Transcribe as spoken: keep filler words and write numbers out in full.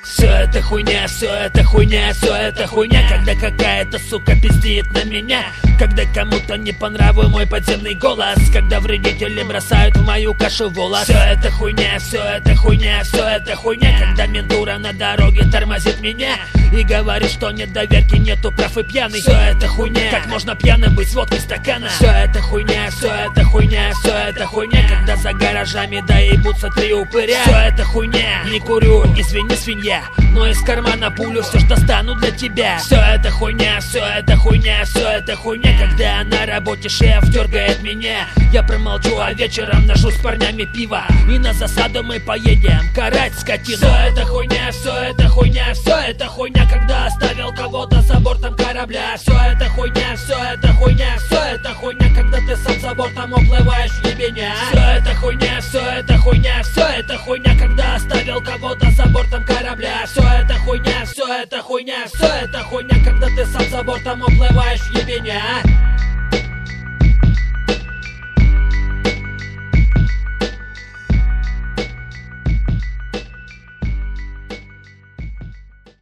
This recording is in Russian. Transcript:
Все это хуйня, все это хуйня, все это хуйня. Когда какая-то сука пиздит на меня, когда кому-то не по нраву мой подземный голос, когда вредители бросают в мою кашу волос. Все это хуйня, все это хуйня, все это хуйня. Когда ментура на дороге тормозит меня и говорит, что нет доверки, нету прав и пьяный. Все это хуйня, как можно пьяным быть с водкой стакана. Все это хуйня, все это хуйня, все это хуйня. Когда за гаражами доебутся три упыря. Все это хуйня, не курю, извини, свинья, но из кармана пулю все ж достану для тебя. Все это хуйня, все это хуйня, все это хуйня. Когда на работе шеф дергает меня, я промолчу, а вечером нажу с парнями пиво, и на засаду мы поедем карать скотину. Все это хуйня, все это хуйня, все это хуйня. Когда оставил кого-то за бортом корабля. Все это хуйня, все это хуйня, все это хуйня. Когда ты сам за бортом уплываешь в ебеня. Все это хуйня, все это хуйня, все это хуйня. Когда оставил кого-то за бортом корабля. Все это хуйня, все это хуйня, все это хуйня. Когда ты сам за бортом уплываешь в ебеня.